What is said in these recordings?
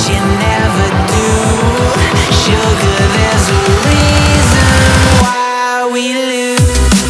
you never do. Sugar, there's a reason why we lose.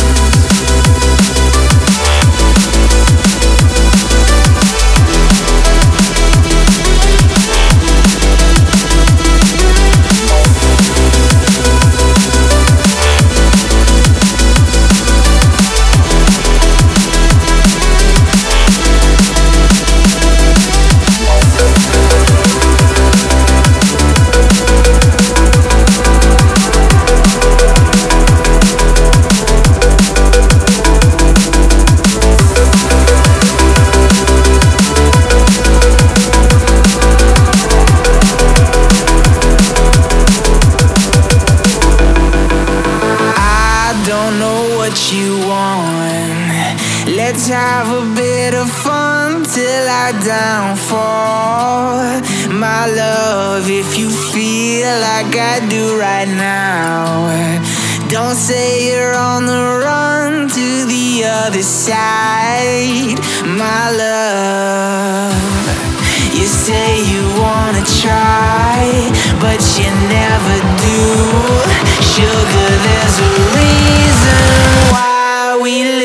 You want. Let's have a bit of fun till I downfall. My love, if you feel like I do right now, don't say you're on the run to the other side. My love, you say you wanna try, but you never do. Sugar, there's a reason why we